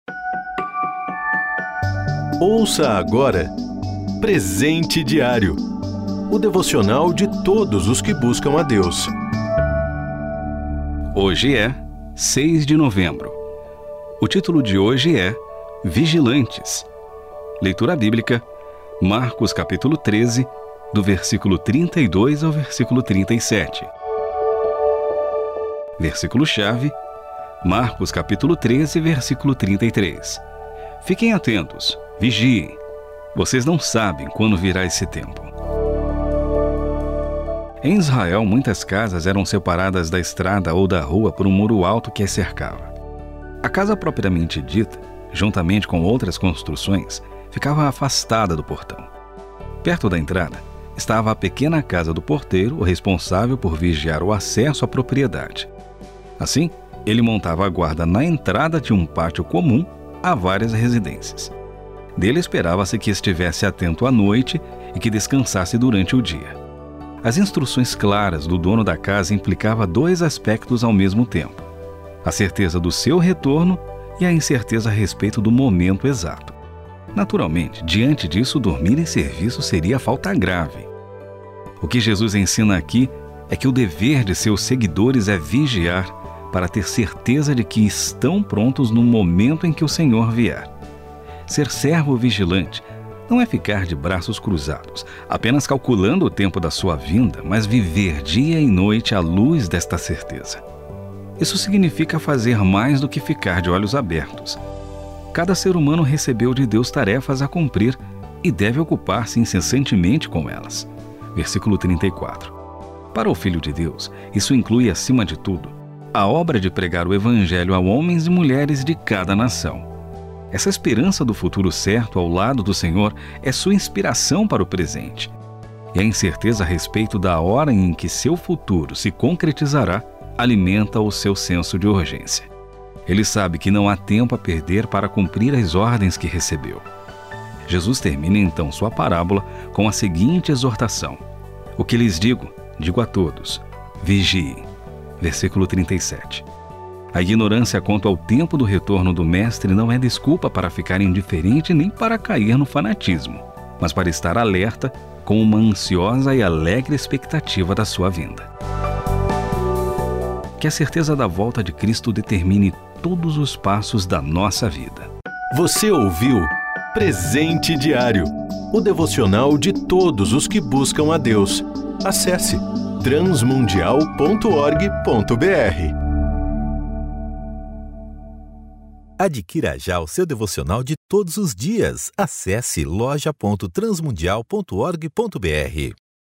Ouça agora Presente Diário, o devocional de todos os que buscam a Deus. Hoje é 6 de novembro. O título de hoje é Vigilantes. Leitura bíblica, Marcos capítulo 13, do versículo 32 ao versículo 37. Versículo-chave, Marcos capítulo 13, versículo 33. Fiquem atentos, vigiem. Vocês não sabem quando virá esse tempo. Em Israel, muitas casas eram separadas da estrada ou da rua por um muro alto que as cercava. A casa propriamente dita, juntamente com outras construções, ficava afastada do portão. Perto da entrada, estava a pequena casa do porteiro, o responsável por vigiar o acesso à propriedade. Assim, ele montava a guarda na entrada de um pátio comum a várias residências. Dele esperava-se que estivesse atento à noite e que descansasse durante o dia. As instruções claras do dono da casa implicavam dois aspectos ao mesmo tempo: a certeza do seu retorno e a incerteza a respeito do momento exato. Naturalmente, diante disso, dormir em serviço seria falta grave. O que Jesus ensina aqui é que o dever de seus seguidores é vigiar para ter certeza de que estão prontos no momento em que o Senhor vier. Ser servo vigilante não é ficar de braços cruzados, apenas calculando o tempo da sua vinda, mas viver dia e noite à luz desta certeza. Isso significa fazer mais do que ficar de olhos abertos. Cada ser humano recebeu de Deus tarefas a cumprir e deve ocupar-se incessantemente com elas. Versículo 34. Para o Filho de Deus, isso inclui, acima de tudo, a obra de pregar o Evangelho a homens e mulheres de cada nação. Essa esperança do futuro certo ao lado do Senhor é sua inspiração para o presente. E a incerteza a respeito da hora em que seu futuro se concretizará alimenta o seu senso de urgência. Ele sabe que não há tempo a perder para cumprir as ordens que recebeu. Jesus termina então sua parábola com a seguinte exortação: o que lhes digo, digo a todos, vigiem. Versículo 37. A ignorância quanto ao tempo do retorno do Mestre não é desculpa para ficar indiferente nem para cair no fanatismo, mas para estar alerta com uma ansiosa e alegre expectativa da sua vinda. Que a certeza da volta de Cristo determine todos os passos da nossa vida. Você ouviu Presente Diário, o devocional de todos os que buscam a Deus. Acesse transmundial.org.br. Adquira já o seu devocional de todos os dias. Acesse loja.transmundial.org.br.